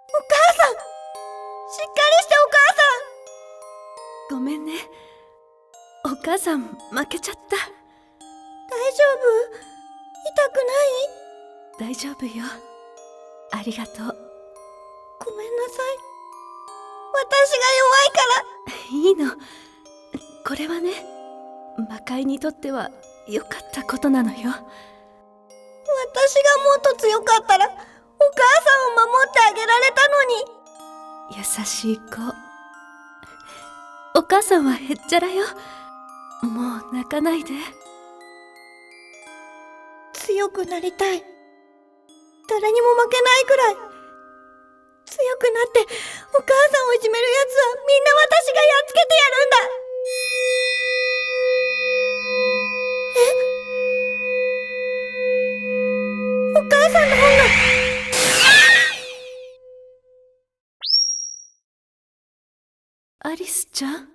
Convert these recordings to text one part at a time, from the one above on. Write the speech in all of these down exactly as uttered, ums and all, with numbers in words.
母さん、しっかりしてお母さん。ごめんね。お母さん負けちゃった。 大丈夫？痛くない？ 大丈夫よ。ありがとう。 ごめんなさい。私が弱いから。 いいの。これはね、魔界にとっては良かったことなのよ。 私がもっと強かったら、お母さんを守ってあげられたのに。 優しい子。お母さんはへっちゃらよ。もう泣かないで。 強くなりたい。誰にも負けないくらい。強くなって、お母さんをいじめるやつはみんな私がやっつけてやるんだ。え？お母さんの本が。 アリスちゃん？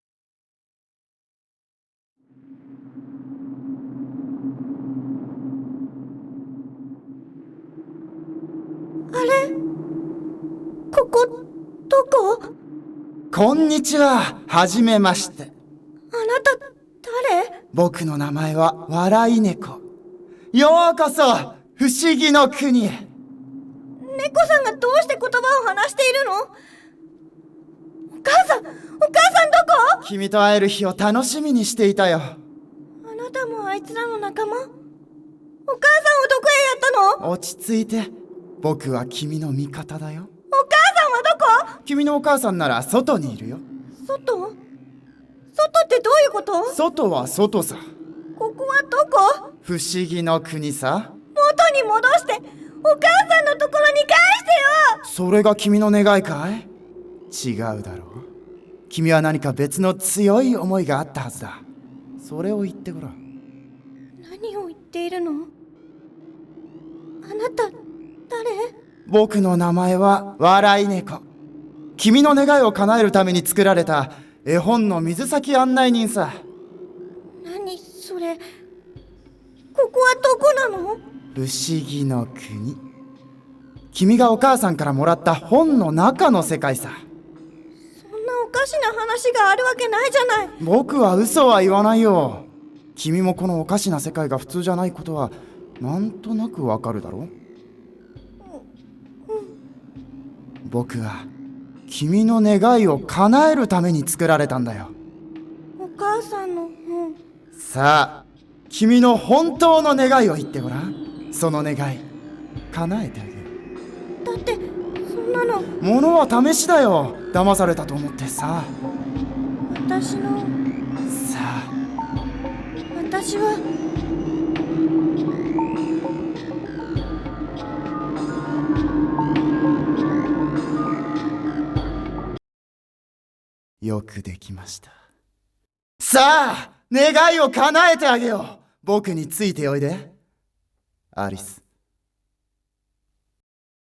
あれ？ここ、どこ？ こんにちは。はじめまして。 あなた、誰？ 僕の名前は笑い猫。ようこそ不思議の国へ。 猫さんがどうして言葉を話しているの？お母さん、お母さんどこ？ 君と会える日を楽しみにしていたよ。 あなたもあいつらの仲間？お母さんをどこへやったの？ 落ち着いて。僕は君の味方だよ。 お母さんはどこ？ 君のお母さんなら外にいるよ。 外？外ってどういうこと？ 外は外さ。 ここはどこ？ 不思議の国さ。 元に戻して、お母さんのところに返してよ。 それが君の願いかい？違うだろう。君は何か別の強い思いがあったはずだ。それを言ってごらん。 何を言っているの？あなた、誰？ 僕の名前は笑い猫。君の願いを叶えるために作られた絵本の水先案内人さ。 何それ？ここはどこなの？ 不思議の国。君がお母さんからもらった本の中の世界さ。 そんなおかしな話があるわけないじゃない。 僕は嘘は言わないよ。君もこのおかしな世界が普通じゃないことはなんとなくわかるだろう。僕は君の願いを叶えるために作られたんだよ。 お母さんの本。 さあ、君の本当の願いを言ってごらん。その願い叶えてあげる。 だってそんなの。 物は試しだよ。騙されたと思ってさ。 私の。 さあ、 私は。 よくできました。さあ、願いを叶えてあげよう。僕についておいで、アリス。